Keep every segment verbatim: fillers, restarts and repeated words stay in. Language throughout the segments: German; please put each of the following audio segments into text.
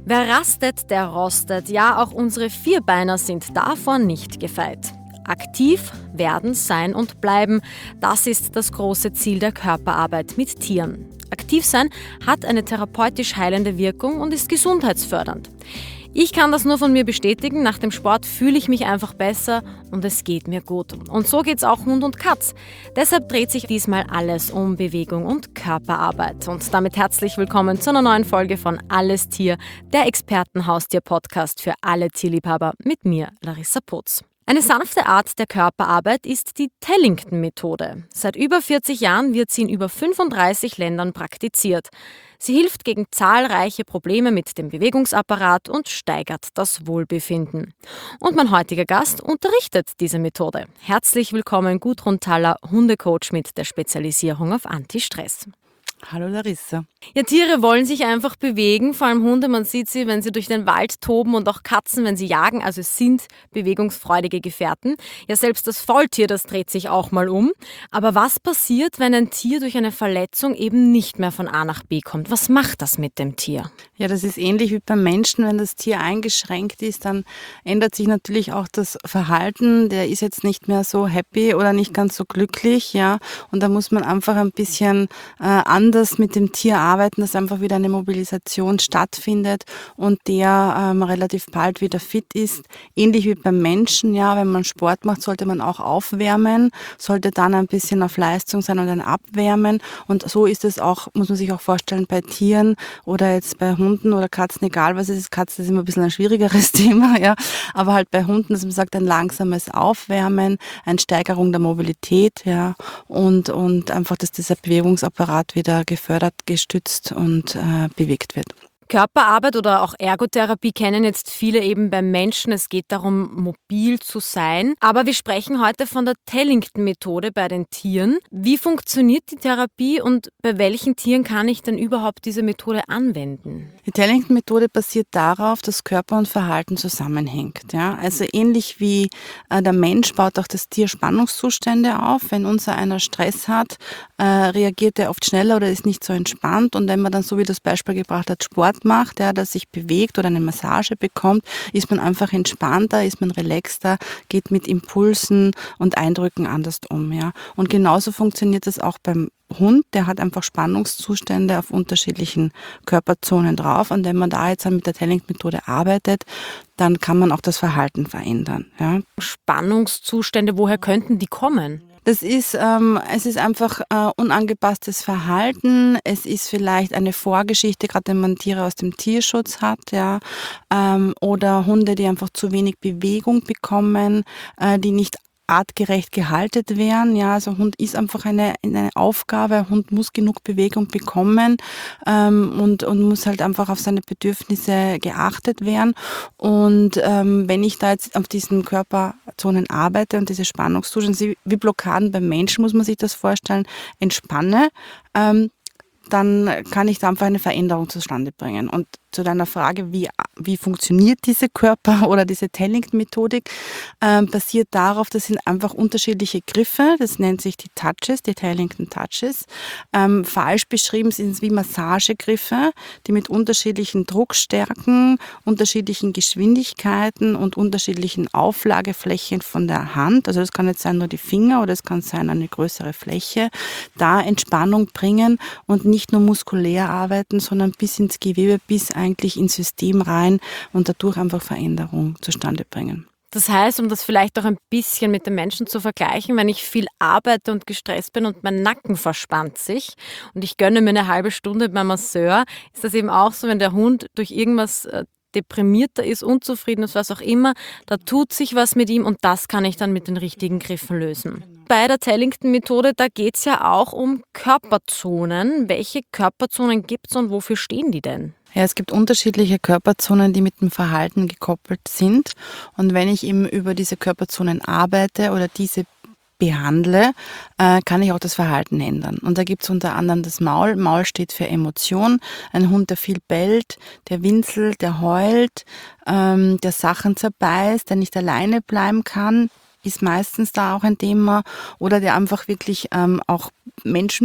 Wer rastet, der rostet. Ja, auch unsere Vierbeiner sind davor nicht gefeit. Aktiv werden, sein und bleiben, das ist das große Ziel der Körperarbeit mit Tieren. Aktiv sein hat eine therapeutisch heilende Wirkung und ist gesundheitsfördernd. Ich kann das nur von mir bestätigen, nach dem Sport fühle ich mich einfach besser und es geht mir gut. Und so geht's auch Hund und Katz. Deshalb dreht sich diesmal alles um Bewegung und Körperarbeit. Und damit herzlich willkommen zu einer neuen Folge von Alles Tier, der Expertenhaustier-Podcast für alle Tierliebhaber mit mir, Larissa Putz. Eine sanfte Art der Körperarbeit ist die Tellington-Methode. Seit über vierzig Jahren wird sie in über fünfunddreißig Ländern praktiziert. Sie hilft gegen zahlreiche Probleme mit dem Bewegungsapparat und steigert das Wohlbefinden. Und mein heutiger Gast unterrichtet diese Methode. Herzlich willkommen Gudrun Thaler, Hundecoach mit der Spezialisierung auf Anti-Stress. Hallo Larissa. Ja, Tiere wollen sich einfach bewegen, vor allem Hunde, man sieht sie, wenn sie durch den Wald toben und auch Katzen, wenn sie jagen, also es sind bewegungsfreudige Gefährten. Ja, selbst das Faultier, das dreht sich auch mal um. Aber was passiert, wenn ein Tier durch eine Verletzung eben nicht mehr von A nach B kommt? Was macht das mit dem Tier? Ja, das ist ähnlich wie beim Menschen. Wenn das Tier eingeschränkt ist, dann ändert sich natürlich auch das Verhalten. Der ist jetzt nicht mehr so happy oder nicht ganz so glücklich, ja. Und da muss man einfach ein bisschen äh, anders mit dem Tier arbeiten, dass einfach wieder eine Mobilisation stattfindet und der ähm, relativ bald wieder fit ist. Ähnlich wie beim Menschen, ja. Wenn man Sport macht, sollte man auch aufwärmen, sollte dann ein bisschen auf Leistung sein und dann abwärmen. Und so ist es auch, muss man sich auch vorstellen, bei Tieren oder jetzt bei Hunden oder Katzen, egal was es ist. Katzen ist immer ein bisschen ein schwierigeres Thema, ja. Aber halt bei Hunden, dass man sagt, ein langsames Aufwärmen, eine Steigerung der Mobilität, ja. Und, und einfach, dass dieser Bewegungsapparat wieder gefördert, gestützt und äh, bewegt wird. Körperarbeit oder auch Ergotherapie kennen jetzt viele eben beim Menschen. Es geht darum, mobil zu sein. Aber wir sprechen heute von der Tellington-Methode bei den Tieren. Wie funktioniert die Therapie und bei welchen Tieren kann ich denn überhaupt diese Methode anwenden? Die Tellington-Methode basiert darauf, dass Körper und Verhalten zusammenhängt. Ja? Also ähnlich wie äh, der Mensch baut auch das Tier Spannungszustände auf. Wenn unser einer Stress hat, äh, reagiert er oft schneller oder ist nicht so entspannt. Und wenn man dann, so wie das Beispiel gebracht hat, Sport macht, ja, dass sich bewegt oder eine Massage bekommt, ist man einfach entspannter, ist man relaxter, geht mit Impulsen und Eindrücken anders um. Ja. Und genauso funktioniert das auch beim Hund, der hat einfach Spannungszustände auf unterschiedlichen Körperzonen drauf. Und wenn man da jetzt mit der Tellington-Methode arbeitet, dann kann man auch das Verhalten verändern. Ja. Spannungszustände, woher könnten die kommen? Das ist, ähm, es ist einfach äh, unangepasstes Verhalten. Es ist vielleicht eine Vorgeschichte, gerade wenn man Tiere aus dem Tierschutz hat, ja, ähm, oder Hunde, die einfach zu wenig Bewegung bekommen, äh, die nicht artgerecht gehalten werden. Ja, also Hund ist einfach eine, eine Aufgabe. Hund muss genug Bewegung bekommen ähm, und, und muss halt einfach auf seine Bedürfnisse geachtet werden. Und ähm, wenn ich da jetzt auf diesen Körperzonen arbeite und diese Spannungszustände, wie Blockaden beim Menschen, muss man sich das vorstellen, entspanne, ähm, dann kann ich da einfach eine Veränderung zustande bringen. Und zu deiner Frage, wie, wie funktioniert diese Körper- oder diese Tellington-Methodik, ähm, basiert darauf, das sind einfach unterschiedliche Griffe, das nennt sich die Touches, die Tellington-Touches. Ähm, falsch beschrieben sind es wie Massagegriffe, die mit unterschiedlichen Druckstärken, unterschiedlichen Geschwindigkeiten und unterschiedlichen Auflageflächen von der Hand, also das kann jetzt sein nur die Finger oder es kann sein eine größere Fläche, da Entspannung bringen und nicht nur muskulär arbeiten, sondern bis ins Gewebe, bis eigentlich ins System rein und dadurch einfach Veränderung zustande bringen. Das heißt, um das vielleicht auch ein bisschen mit den Menschen zu vergleichen, wenn ich viel arbeite und gestresst bin und mein Nacken verspannt sich und ich gönne mir eine halbe Stunde beim Masseur, ist das eben auch so, wenn der Hund durch irgendwas deprimierter ist, unzufrieden ist, was auch immer, da tut sich was mit ihm und das kann ich dann mit den richtigen Griffen lösen. Bei der Tellington-Methode, da geht es ja auch um Körperzonen. Welche Körperzonen gibt es und wofür stehen die denn? Ja, es gibt unterschiedliche Körperzonen, die mit dem Verhalten gekoppelt sind. Und wenn ich eben über diese Körperzonen arbeite oder diese behandle, äh, kann ich auch das Verhalten ändern. Und da gibt es unter anderem das Maul. Maul steht für Emotion. Ein Hund, der viel bellt, der winselt, der heult, ähm, der Sachen zerbeißt, der nicht alleine bleiben kann, ist meistens da auch ein Thema. Oder der einfach wirklich ähm, auch Menschen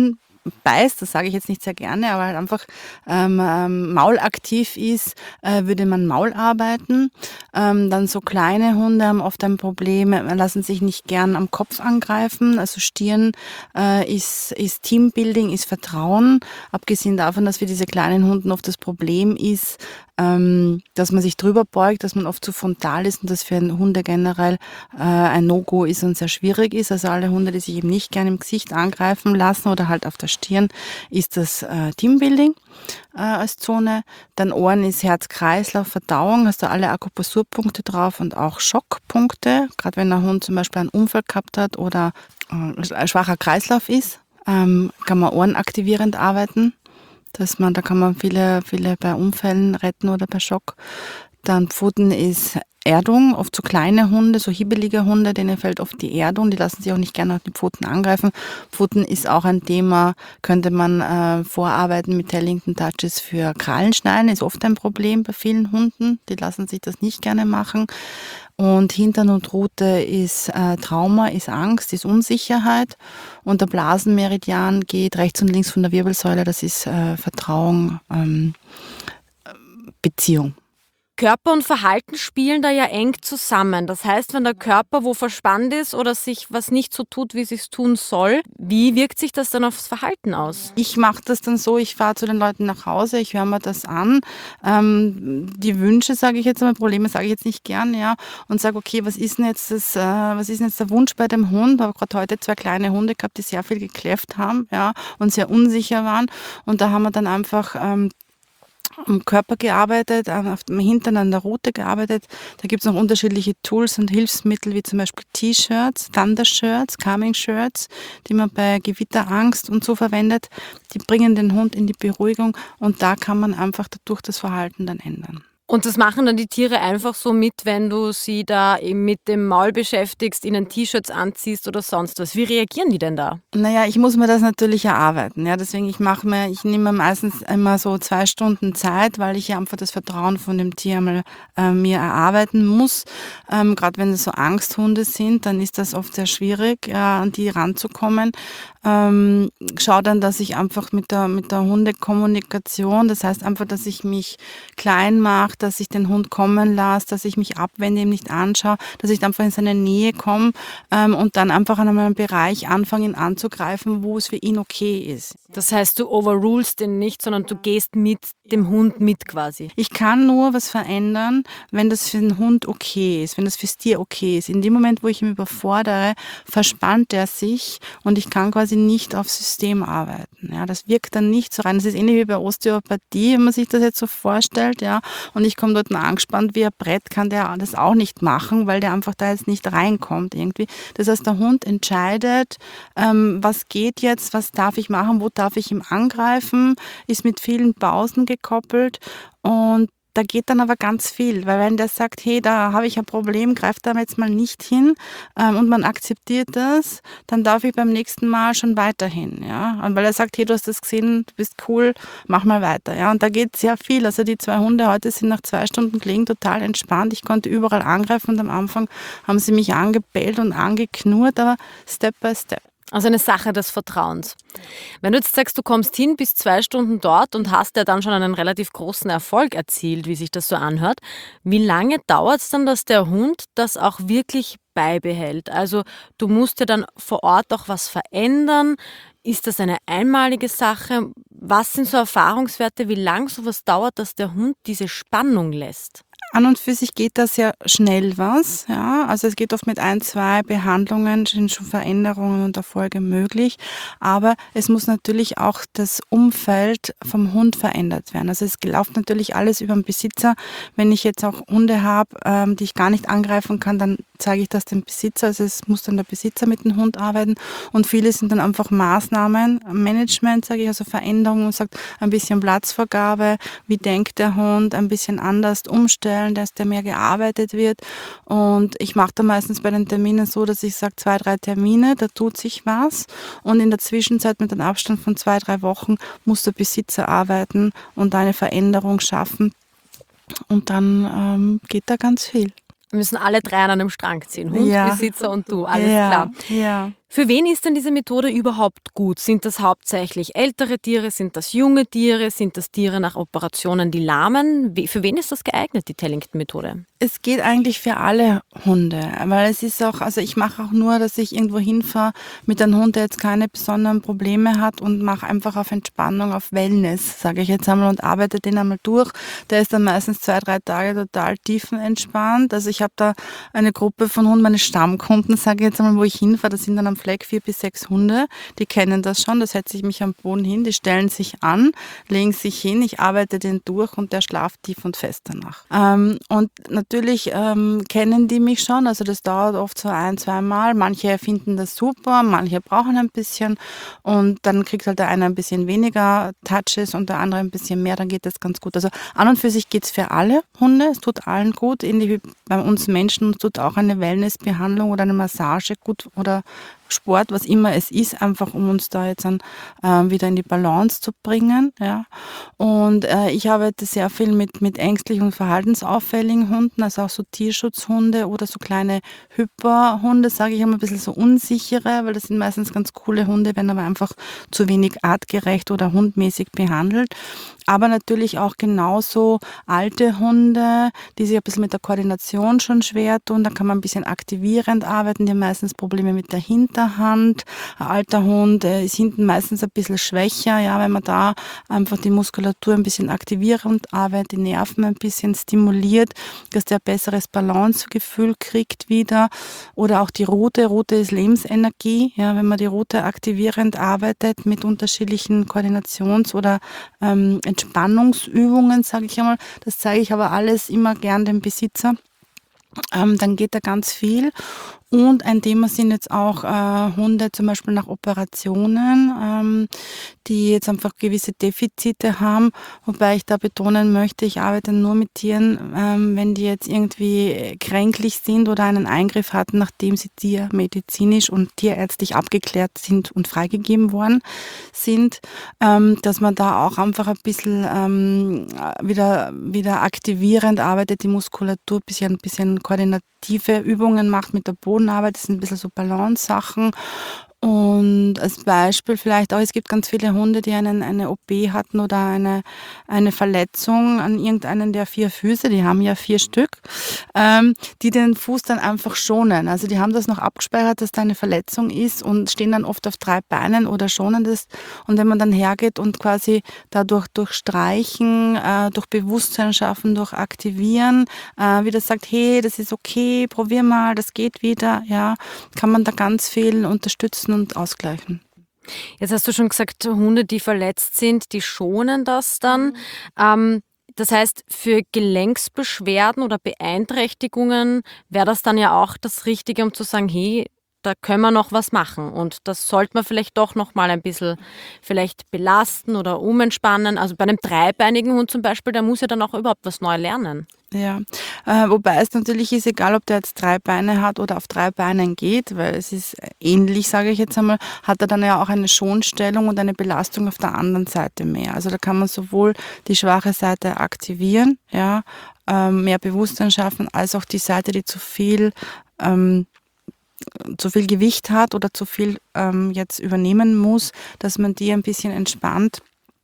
beißt, das sage ich jetzt nicht sehr gerne, aber halt einfach ähm, ähm, maulaktiv ist, äh, würde man Maul arbeiten. Ähm, dann so kleine Hunde haben oft ein Problem, lassen sich nicht gern am Kopf angreifen. Also Stirn äh, ist, ist Teambuilding, ist Vertrauen. Abgesehen davon, dass für diese kleinen Hunden oft das Problem ist, ähm, dass man sich drüber beugt, dass man oft zu frontal ist und das für einen Hunde generell äh, ein No-Go ist und sehr schwierig ist. Also alle Hunde, die sich eben nicht gerne im Gesicht angreifen lassen oder halt auf der Stirn, ist das äh, Teambuilding äh, als Zone. Dann Ohren ist Herz, Kreislauf, Verdauung, hast du alle Akupressurpunkte drauf und auch Schockpunkte. Gerade wenn ein Hund zum Beispiel einen Unfall gehabt hat oder äh, ein schwacher Kreislauf ist, ähm, kann man ohrenaktivierend arbeiten. Dass man, da kann man viele, viele bei Unfällen retten oder bei Schock. Dann Pfoten ist Erdung, oft so kleine Hunde, so hibbelige Hunde, denen fällt oft die Erdung, die lassen sich auch nicht gerne auf die Pfoten angreifen. Pfoten ist auch ein Thema, könnte man äh, vorarbeiten mit Tellington Touches für Krallenschneiden, ist oft ein Problem bei vielen Hunden, die lassen sich das nicht gerne machen. Und Hintern und Rute ist äh, Trauma, ist Angst, ist Unsicherheit. Und der Blasenmeridian geht rechts und links von der Wirbelsäule, das ist äh, Vertrauen, ähm, Beziehung. Körper und Verhalten spielen da ja eng zusammen. Das heißt, wenn der Körper wo verspannt ist oder sich was nicht so tut, wie es sich tun soll, wie wirkt sich das dann aufs Verhalten aus? Ich mache das dann so, ich fahre zu den Leuten nach Hause, ich höre mir das an, ähm, die Wünsche sage ich jetzt einmal, Probleme sage ich jetzt nicht gern, ja, und sage, okay, was ist denn jetzt das, äh, was ist denn jetzt der Wunsch bei dem Hund? Ich habe gerade heute zwei kleine Hunde gehabt, die sehr viel gekläfft haben, ja, und sehr unsicher waren, und da haben wir dann einfach ähm, am Körper gearbeitet, auf dem Hintern an der Rute gearbeitet. Da gibt es noch unterschiedliche Tools und Hilfsmittel, wie zum Beispiel T-Shirts, Thunder-Shirts, Calming-Shirts, die man bei Gewitterangst und so verwendet. Die bringen den Hund in die Beruhigung und da kann man einfach dadurch das Verhalten dann ändern. Und das machen dann die Tiere einfach so mit, wenn du sie da eben mit dem Maul beschäftigst, ihnen T-Shirts anziehst oder sonst was. Wie reagieren die denn da? Naja, ich muss mir das natürlich erarbeiten. Ja, deswegen, ich mache mir, ich nehme mir meistens immer so zwei Stunden Zeit, weil ich ja einfach das Vertrauen von dem Tier einmal äh, mir erarbeiten muss. Ähm, Gerade wenn es so Angsthunde sind, dann ist das oft sehr schwierig, äh, an die ranzukommen. Ähm, schau dann, dass ich einfach mit der, mit der Hundekommunikation, das heißt einfach, dass ich mich klein mache, dass ich den Hund kommen lasse, dass ich mich abwende, ihm nicht anschaue, dass ich einfach in seine Nähe komme ähm, und dann einfach an einem Bereich anfange, ihn anzugreifen, wo es für ihn okay ist. Das heißt, du overrulest den nicht, sondern du gehst mit dem Hund mit quasi. Ich kann nur was verändern, wenn das für den Hund okay ist, wenn das fürs Tier okay ist. In dem Moment, wo ich ihn überfordere, verspannt er sich und ich kann quasi nicht aufs System arbeiten. Ja, das wirkt dann nicht so rein. Das ist ähnlich wie bei Osteopathie, wenn man sich das jetzt so vorstellt. Ja, und ich komme dort angespannt wie ein Brett, kann der das auch nicht machen, weil der einfach da jetzt nicht reinkommt irgendwie. Das heißt, der Hund entscheidet, ähm, was geht jetzt, was darf ich machen, wo darf ich ihm angreifen, ist mit vielen Pausen gekoppelt und da geht dann aber ganz viel, weil wenn der sagt, hey, da habe ich ein Problem, greift da jetzt mal nicht hin ähm, und man akzeptiert das, dann darf ich beim nächsten Mal schon weiterhin, ja, und weil er sagt, hey, du hast das gesehen, du bist cool, mach mal weiter, ja, und da geht sehr viel, also die zwei Hunde heute sind nach zwei Stunden gelegen total entspannt, ich konnte überall angreifen und am Anfang haben sie mich angebellt und angeknurrt, aber Step by Step. Also eine Sache des Vertrauens. Wenn du jetzt sagst, du kommst hin, bist zwei Stunden dort und hast ja dann schon einen relativ großen Erfolg erzielt, wie sich das so anhört, wie lange dauert es dann, dass der Hund das auch wirklich beibehält? Also du musst ja dann vor Ort auch was verändern. Ist das eine einmalige Sache? Was sind so Erfahrungswerte, wie lang sowas dauert, dass der Hund diese Spannung lässt? An und für sich geht das ja schnell was, ja. Also es geht oft mit ein, zwei Behandlungen, sind schon Veränderungen und Erfolge möglich. Aber es muss natürlich auch das Umfeld vom Hund verändert werden. Also es läuft natürlich alles über den Besitzer. Wenn ich jetzt auch Hunde habe, ähm, die ich gar nicht angreifen kann, dann zeige ich das dem Besitzer. Also es muss dann der Besitzer mit dem Hund arbeiten. Und viele sind dann einfach Maßnahmen, Management, sage ich, also Veränderungen, sagt ein bisschen Platzvergabe, wie denkt der Hund, ein bisschen anders umstellen, dass der mehr gearbeitet wird. Und ich mache da meistens bei den Terminen so, dass ich sage, zwei, drei Termine, da tut sich was. Und in der Zwischenzeit mit einem Abstand von zwei, drei Wochen muss der Besitzer arbeiten und eine Veränderung schaffen. Und dann ähm, geht da ganz viel. Wir müssen alle drei an einem Strang ziehen, Hund, Ja. Besitzer und du, alles ja, klar. Ja. Für wen ist denn diese Methode überhaupt gut? Sind das hauptsächlich ältere Tiere? Sind das junge Tiere? Sind das Tiere nach Operationen, die lahmen? Wie- Für wen ist das geeignet, die Tellington-Methode? Es geht eigentlich für alle Hunde, weil es ist auch, also ich mache auch nur, dass ich irgendwo hinfahre mit einem Hund, der jetzt keine besonderen Probleme hat und mache einfach auf Entspannung, auf Wellness, sage ich jetzt einmal, und arbeite den einmal durch. Der ist dann meistens zwei, drei Tage total tiefenentspannt. Also ich habe da eine Gruppe von Hunden, meine Stammkunden, sage ich jetzt einmal, wo ich hinfahre, das sind dann am Fleck vier bis sechs Hunde, die kennen das schon, da setze ich mich am Boden hin, die stellen sich an, legen sich hin, ich arbeite den durch und der schlaft tief und fest danach. Ähm, und natürlich ähm, kennen die mich schon, also das dauert oft so ein, zwei Mal. Manche finden das super, manche brauchen ein bisschen und dann kriegt halt der eine ein bisschen weniger Touches und der andere ein bisschen mehr, dann geht das ganz gut. Also an und für sich geht es für alle Hunde, es tut allen gut, ähnlich wie bei uns Menschen, uns tut auch eine Wellnessbehandlung oder eine Massage gut oder Sport, was immer es ist, einfach um uns da jetzt dann äh, wieder in die Balance zu bringen. Ja. Und äh, ich arbeite sehr viel mit, mit ängstlichen und verhaltensauffälligen Hunden, also auch so Tierschutzhunde oder so kleine Hyperhunde, sage ich immer, ein bisschen so unsichere, weil das sind meistens ganz coole Hunde, werden aber einfach zu wenig artgerecht oder hundmäßig behandelt. Aber natürlich auch genauso alte Hunde, die sich ein bisschen mit der Koordination schon schwer tun. Da kann man ein bisschen aktivierend arbeiten, die haben meistens Probleme mit der Hinterhand. Ein alter Hund äh, ist hinten meistens ein bisschen schwächer, ja, wenn man da einfach die Muskulatur ein bisschen aktivierend arbeitet, die Nerven ein bisschen stimuliert, dass der ein besseres Balancegefühl kriegt wieder. Oder auch die Rute. Rute ist Lebensenergie. Ja, wenn man die Rute aktivierend arbeitet mit unterschiedlichen Koordinations- oder ähm, Entspannungsübungen, sage ich einmal. Das zeige ich aber alles immer gern dem Besitzer. Ähm, dann geht da ganz viel. Und ein Thema sind jetzt auch äh, Hunde zum Beispiel nach Operationen, ähm, die jetzt einfach gewisse Defizite haben, wobei ich da betonen möchte, ich arbeite nur mit Tieren, ähm, wenn die jetzt irgendwie kränklich sind oder einen Eingriff hatten, nachdem sie tiermedizinisch und tierärztlich abgeklärt sind und freigegeben worden sind, ähm, dass man da auch einfach ein bisschen ähm, wieder, wieder aktivierend arbeitet, die Muskulatur, ein bisschen, ein bisschen koordinative Übungen macht mit der Bodenarbeit, das sind ein bisschen so Balance-Sachen. Und als Beispiel vielleicht auch, es gibt ganz viele Hunde, die einen, eine O P hatten oder eine, eine Verletzung an irgendeinen der vier Füße, die haben ja vier Stück, ähm, die den Fuß dann einfach schonen. Also die haben das noch abgespeichert, dass da eine Verletzung ist und stehen dann oft auf drei Beinen oder schonen das. Und wenn man dann hergeht und quasi dadurch durch Streichen, äh, durch Bewusstsein schaffen, durch Aktivieren, äh, wieder sagt, hey, das ist okay, probier mal, das geht wieder, ja, kann man da ganz viel unterstützen und ausgleichen. Jetzt hast du schon gesagt, Hunde, die verletzt sind, die schonen das dann. Ähm, das heißt, für Gelenksbeschwerden oder Beeinträchtigungen wäre das dann ja auch das Richtige, um zu sagen, hey, da können wir noch was machen und das sollte man vielleicht doch noch mal ein bisschen vielleicht belasten oder umentspannen. Also bei einem dreibeinigen Hund zum Beispiel, der muss ja dann auch überhaupt was neu lernen. Ja, äh, wobei es natürlich ist, egal ob der jetzt drei Beine hat oder auf drei Beinen geht, weil es ist ähnlich, sage ich jetzt einmal, hat er dann ja auch eine Schonstellung und eine Belastung auf der anderen Seite mehr. Also da kann man sowohl die schwache Seite aktivieren, ja, ähm, mehr Bewusstsein schaffen, als auch die Seite, die zu viel ähm, zu viel Gewicht hat oder zu viel ähm, jetzt übernehmen muss, dass man die ein bisschen entspannt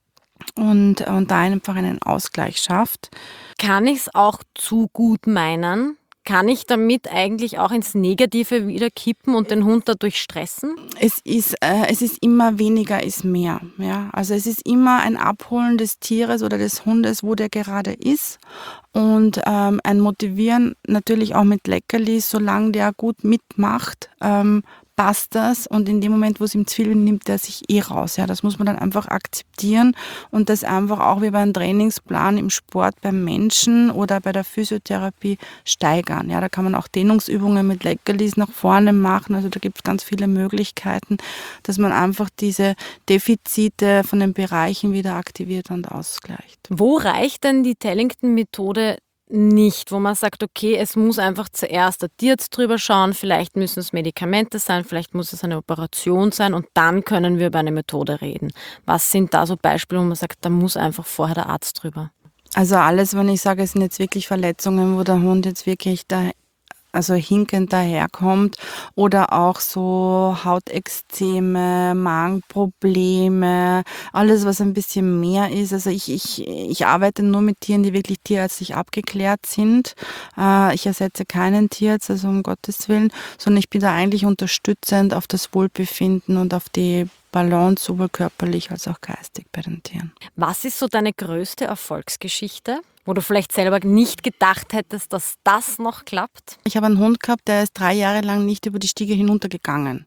und, und da einfach einen Ausgleich schafft. Kann ich es auch zu gut meinen? Kann ich damit eigentlich auch ins Negative wieder kippen und den Hund dadurch stressen? Es ist, äh, es ist immer weniger ist mehr. Ja? Also es ist immer ein Abholen des Tieres oder des Hundes, wo der gerade ist. Und ähm, ein Motivieren natürlich auch mit Leckerlis, solange der gut mitmacht, ähm, passt das. Und in dem Moment, wo es ihm zu viel wird, nimmt er sich eh raus. Ja, das muss man dann einfach akzeptieren und das einfach auch wie beim Trainingsplan im Sport beim Menschen oder bei der Physiotherapie steigern. Ja, da kann man auch Dehnungsübungen mit Leckerlis nach vorne machen. Also da gibt es ganz viele Möglichkeiten, dass man einfach diese Defizite von den Bereichen wieder aktiviert und ausgleicht. Wo reicht denn die Tellington-Methode nicht, wo man sagt, okay, es muss einfach zuerst der Tierarzt drüber schauen, vielleicht müssen es Medikamente sein, vielleicht muss es eine Operation sein und dann können wir über eine Methode reden. Was sind da so Beispiele, wo man sagt, da muss einfach vorher der Arzt drüber? Also alles, wenn ich sage, es sind jetzt wirklich Verletzungen, wo der Hund jetzt wirklich da also hinkend daherkommt oder auch so Hautekzeme, Magenprobleme, alles was ein bisschen mehr ist. Also ich, ich, ich arbeite nur mit Tieren, die wirklich tierärztlich abgeklärt sind. Äh, ich ersetze keinen Tierarzt, also um Gottes Willen, sondern ich bin da eigentlich unterstützend auf das Wohlbefinden und auf die Balance, sowohl körperlich als auch geistig bei den Tieren. Was ist so deine größte Erfolgsgeschichte, wo du vielleicht selber nicht gedacht hättest, dass das noch klappt? Ich habe einen Hund gehabt, der ist drei Jahre lang nicht über die Stiege hinuntergegangen.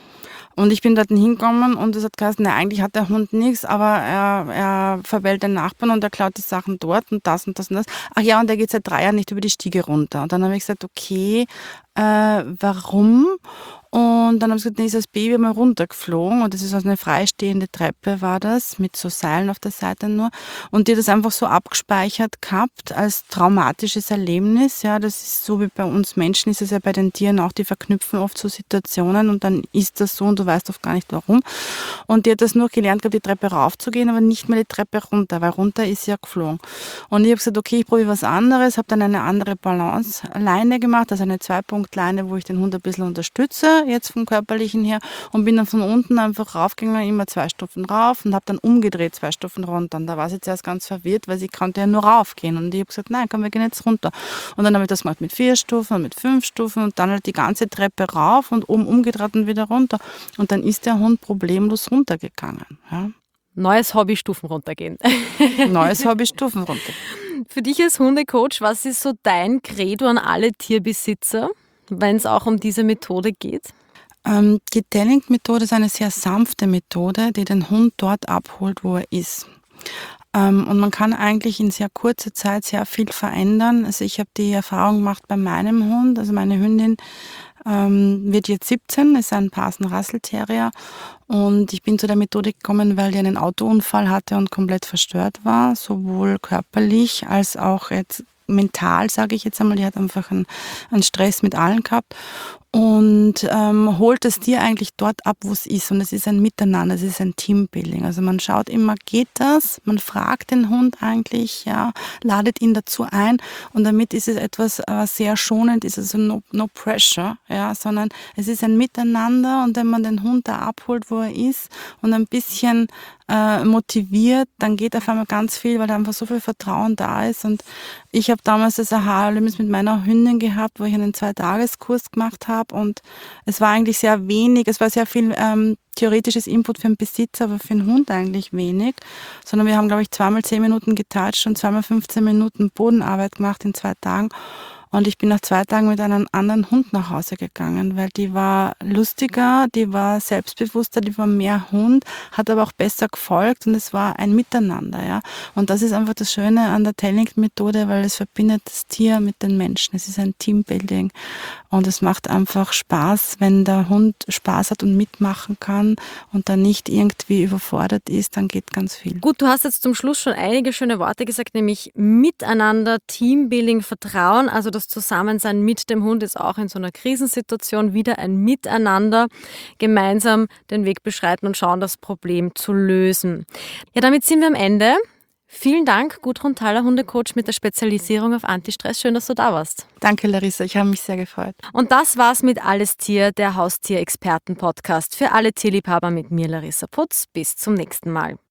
Und ich bin dort hingekommen und es hat geheißen, na, eigentlich hat der Hund nichts, aber er, er verwählt den Nachbarn und er klaut die Sachen dort und das und das und das. Ach ja, und der geht seit drei Jahren nicht über die Stiege runter. Und dann habe ich gesagt, okay, äh, warum? Und dann habe ich gesagt, nee, ist das Baby mal runtergeflogen und das ist also eine freistehende Treppe war das, mit so Seilen auf der Seite nur. Und die hat das einfach so abgespeichert gehabt als traumatisches Erlebnis. Ja, das ist so wie bei uns Menschen, ist es ja bei den Tieren auch, die verknüpfen oft so Situationen und dann ist das so und du weißt oft gar nicht warum. Und die hat das nur gelernt gehabt, die Treppe raufzugehen, aber nicht mehr die Treppe runter, weil runter ist sie ja geflogen. Und ich habe gesagt, okay, ich probiere was anderes, habe dann eine andere Balance-Leine gemacht, also eine Zwei-Punkt-Leine, wo ich den Hund ein bisschen unterstütze, jetzt vom Körperlichen her, und bin dann von unten einfach raufgegangen, immer zwei Stufen rauf und habe dann umgedreht, zwei Stufen runter. Und da war sie zuerst ganz verwirrt, weil sie konnte ja nur raufgehen. Und ich habe gesagt, nein, komm, wir gehen jetzt runter. Und dann habe ich das gemacht mit vier Stufen und mit fünf Stufen und dann halt die ganze Treppe rauf und oben umgedreht und wieder runter. Und dann ist der Hund problemlos runtergegangen. Ja. Neues Hobby, Stufen runtergehen. Neues Hobby, Stufen runter. Für dich als Hundecoach, was ist so dein Credo an alle Tierbesitzer, wenn es auch um diese Methode geht? Ähm, die Telling-Methode ist eine sehr sanfte Methode, die den Hund dort abholt, wo er ist. Ähm, und man kann eigentlich in sehr kurzer Zeit sehr viel verändern. Also ich habe die Erfahrung gemacht bei meinem Hund, also meine Hündin ähm, wird jetzt siebzehn, ist ein Parsen-Russell-Terrier und ich bin zu der Methode gekommen, weil die einen Autounfall hatte und komplett verstört war, sowohl körperlich als auch jetzt mental, sage ich jetzt einmal. Die hat einfach einen, einen Stress mit allen gehabt und ähm, holt das Tier eigentlich dort ab, wo es ist. Und es ist ein Miteinander, es ist ein Teambuilding. Also man schaut immer, geht das? Man fragt den Hund eigentlich, ja, ladet ihn dazu ein. Und damit ist es etwas äh, sehr schonend, ist also no, no pressure, ja, sondern es ist ein Miteinander. Und wenn man den Hund da abholt, wo er ist und ein bisschen äh, motiviert, dann geht auf einmal ganz viel, weil da einfach so viel Vertrauen da ist. Und ich habe damals das Aha-Erlebnis mit meiner Hündin gehabt, wo ich einen Zweitageskurs gemacht habe. Und es war eigentlich sehr wenig, es war sehr viel ähm, theoretisches Input für den Besitzer, aber für den Hund eigentlich wenig. Sondern wir haben, glaube ich, zweimal zehn Minuten getoucht und zweimal fünfzehn Minuten Bodenarbeit gemacht in zwei Tagen. Und ich bin nach zwei Tagen mit einem anderen Hund nach Hause gegangen, weil die war lustiger, die war selbstbewusster, die war mehr Hund, hat aber auch besser gefolgt und es war ein Miteinander, ja. Und das ist einfach das Schöne an der Telling-Methode, weil es verbindet das Tier mit den Menschen. Es ist ein Teambuilding und es macht einfach Spaß, wenn der Hund Spaß hat und mitmachen kann und dann nicht irgendwie überfordert ist, dann geht ganz viel. Gut, du hast jetzt zum Schluss schon einige schöne Worte gesagt, nämlich Miteinander, Teambuilding, Vertrauen, also das Zusammensein mit dem Hund ist auch in so einer Krisensituation wieder ein Miteinander, gemeinsam den Weg beschreiten und schauen, das Problem zu lösen. Ja, damit sind wir am Ende. Vielen Dank, Gudrun Thaler, Hundecoach mit der Spezialisierung auf Antistress. Schön, dass du da warst. Danke, Larissa. Ich habe mich sehr gefreut. Und das war's mit Alles Tier, der Haustierexperten-Podcast für alle Tierliebhaber mit mir, Larissa Putz. Bis zum nächsten Mal.